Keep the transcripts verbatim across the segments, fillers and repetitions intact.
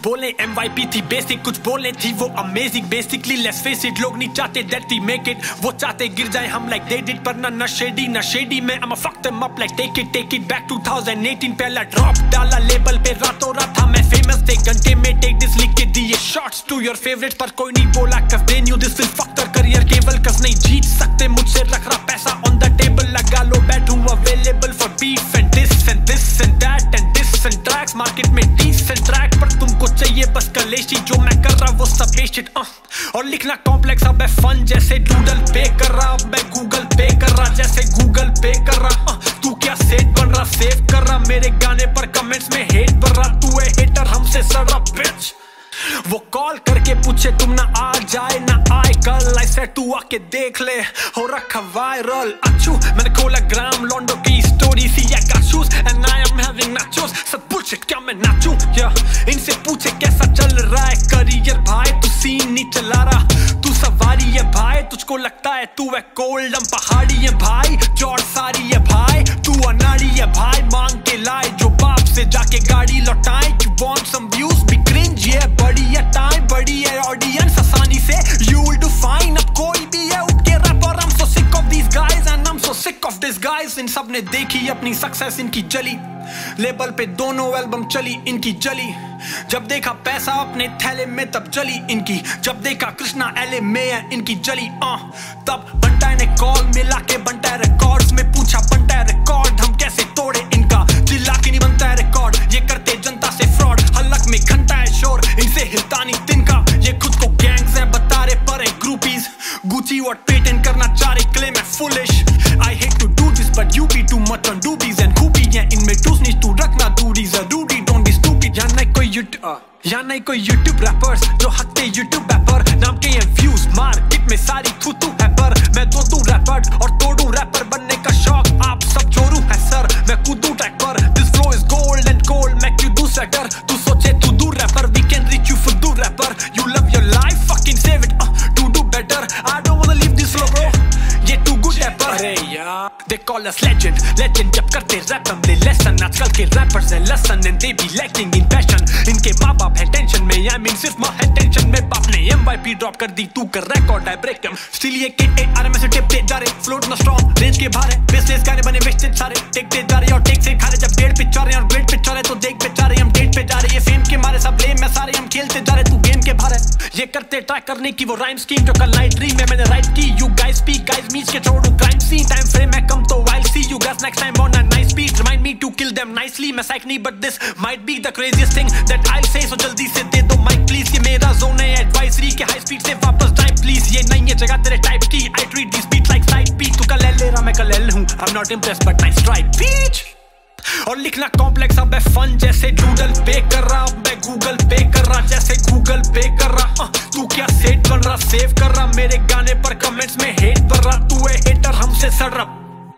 बोले M Y P थी basic, कुछ बोले थी वो amazing. Basically let's face it, लोग नहीं चाहते दैट वी मेक इट, वो चाहते गिर जाए हम लाइक दे डिड। पर ना ना शेडी ना शेडी में I'm a fuck them up like take it take it back twenty eighteen। पहला ड्रॉप डाला लेबल पे, रातों रात था मैं फेमस थे, घंटे में टेक दिस लिख के दिए शॉट्स टू योर फेवरेट। पर कोई नहीं बोला cause they knew this will fuck their career केवल cause नहीं जीत सकते मुझसे। रख रहा पैसा on the table, लगा लो बैठूं available for beef and this and this and that and this and tracks। Market में decent track पर तुमको चाहिए बस कलेशी, जो मैं कर रहा वो सब बेस्टेड। uh, और लिखना कॉम्प्लेक्स अब है फन, जैसे डूडल पे कर रहा अब मैं गूगल पे कर रहा, जैसे गूगल पे कर रहा। uh, तू क्या सेट बन रहा सेव कर रहा, मेरे गाने पर कमेंट्स में हेट भर रहा। तू है हेटर हमसे सड़ रहा बिच, वो कॉल करके पूछे तुम ना आ जाए ना आए कल। आई सेड तू आके देख ले हो रखा वायरल। अच्छू मैंने खोला ग्राम लॉन्डो की स्टोरी सी, I got shoes and I am having nachos. सब बुलशिट क्या मैं नाचूं या इनसे पूछे कैसा चल रहा है करियर भाई, तू सीन नहीं चला रहा, तू सवारी है भाई। तुझको लगता है तू है कोल्ड, हम पहाड़ी है भाई, चौड़ सारी है भाई, तू अनाड़ी है भाई। मांग के लाए जो बाप से जाके गाड़ी लौटाए, you want some views be cringe, ये बड़ी है टाइम बड़ी है ऑडियंस आसानी से यू विल डू फाइन। अब कोई भी है उठ के रैप और I'm so sick of these guys and I'm so sick of this guys। इन सब ने देखी अपनी सक्सेस इनकी जली, लेबल पे दोनों एल्बम चली इनकी जली। जब देखा पैसा अपने थैले में तब जली इनकी, जब देखा कृष्णा एले में है इनकी जली। आ, तब बंटाई ने कॉल मिला के बंटाई रिकॉर्ड्स में पूछा बंटाई रिकॉर्ड हम कैसे तोड़े इनका, चिल्ला के नहीं बनता है रिकॉर्ड, ये करते जनता से फ्रॉड। हलक में घंटा है शोर इनसे हिलता नहीं तिनका, ये खुद को गैंग्स है बता रहे पर है ग्रुपीज। गुची और पेटेंट करना चाह रहे क्लेम है foolish. I hate to do this but you be too much on doobies and खूबी है इनमें टूसनी तू रखना दूरी जरूरी, डोंट बी स्टूपिड। या नहीं कोई यूट्यूब या नहीं कोई यूट्यूब रैपर्स जो हकते यूट्यूब रैपर, नाम के हैं व्यूज मार्केट में सारी थू तू है पर मैं दो तू रैपर और तोड़ू रैपर बनने का शौक आप सब जोरू है सर। मैं कूदू ट्रैक पर this flow is gold and gold, मैं क्यों दूं सेटर तू सोचे तू दूर rapper, we can reach you for दूर rapper. You love your life fucking save it to do better, I don't want to leave this flow bro, ये too good rapper. अरे यार they call us legend legend जब करते rap हम ले lesson. आजकल के रैपर्स है lesson and they be lacking in passion, इनके माँ बाप है टेंशन में, आई मीन सिर्फ माँ है टेंशन में। बाप ने एम वाई पी ड्रॉप कर दी तू कर record I break them, still ये kid A R M S tape दे जा रहे, फ्लोट ना स्ट्रांग रेंज के बाहर है, बेसलेस गाने बने वेस्टेड सारे, टेक दे जा रहे और टेक से खा रहे। जब डेढ़ पे चढ़ रहे और ग्रेड पे चढ़ रहे तो देख पे जा रहे, हम डेट पे जा रहे, ये फेम के मारे सब ब्लेम है सारे, हम खेलते जा रहे तू गेम के बाहर है। ये करते ट्राई करने की वो राइम स्कीम जो कल नाइट ड्रीम में मैंने राइट की। यू गाइस स्पीक गाइस मीच के छोड़ू क्राइम सीन, टाइम फ्रेम है कम तो I'll see you guys next time on a nice beat, remind me to kill them nicely। मैं साइक नहीं but this might be the craziest thing that I'll say, so जल्दी से दे दो mic please, ये मेरा zone है एडवाइजरी के high speed से वापस टाइम प्लीज। ये नहीं है जगह तेरे टाइप की, I treat these beats like side beat। तू कल ले रहा मैं कल एल हूँ, I'm not impressed but nice try bitch। और लिखना कॉम्प्लेक्स अब है फन, जैसे डूडल पे कर रहा अब मैं गूगल पे कर रहा, जैसे गूगल पे कर रहा। तू क्या सेट बन रहा सेव कर रहा, मेरे गाने पर कमेंट्स में हेट भर रहा। तू है हेटर हमसे सड़ रहा।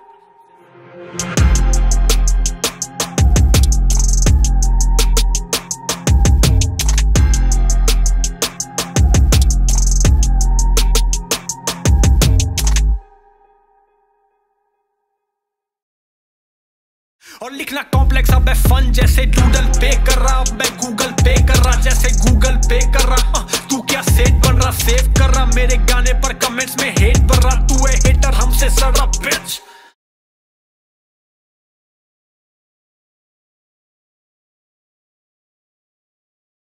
और लिखना कॉम्प्लेक्स अब है फन, जैसे डूडल पे कर रहा अब मैं गूगल पे कर रहा, जैसे गूगल पे कर रहा। तू क्या सेट बन रहा सेव कर रहा, मेरे गाने पर कमेंट्स में हेट भर रहा। तू है हेटर हमसे सड़ रहा बिच।